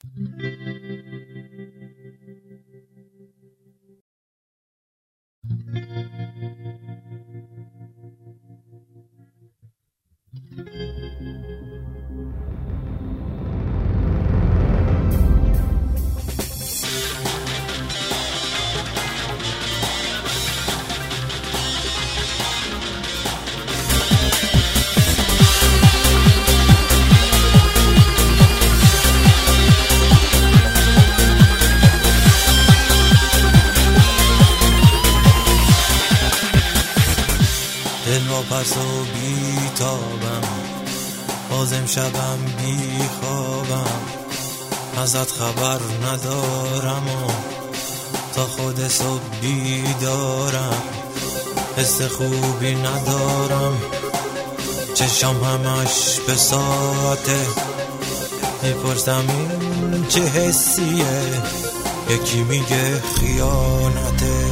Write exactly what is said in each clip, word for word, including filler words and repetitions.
دل واپس و بیتابم، باز امشبم بی خوابم، ازت خبر ندارم و تا خود صبح بیدارم، حس خوبی ندارم، چشم همش به ساعته، میپرسم این چه حسیه، یکی میگه خیانته.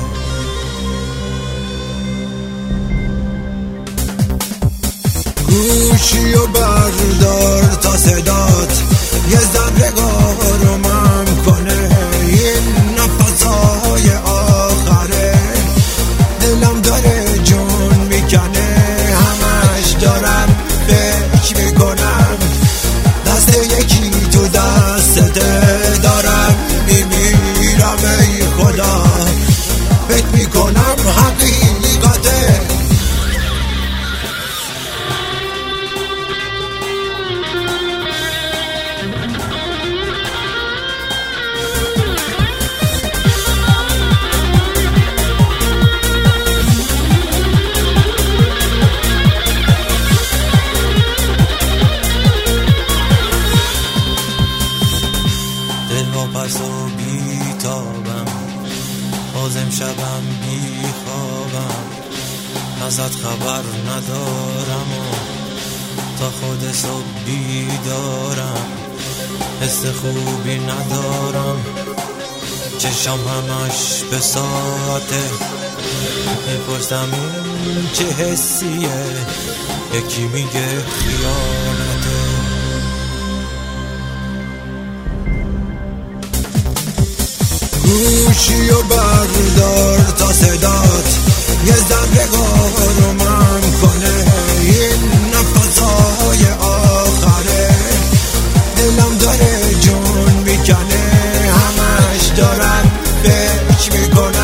گوشی و بردار تا صدات یه ذره آرومم کنه، این نفسهای آخره دلم داره جون میکنه، همش دارم فکر میکنم دست یکی تو دستته، دارم میمیرم ای خدا، فکر میکنم حقیقته. واپس و بیتابم، باز امشبم بی خوابم، ازت خبر ندارم و تا خود صبح بیدارم، حس خوبی ندارم، چشم همش به ساعته، میپرسم این چه حسیه، یکی میگه خیانته. گوشی و بردار تا صدات یه ذره آرومم کنه، این نفسهای آخره دلم داره جون میکنه، همش دارم فکر میکنم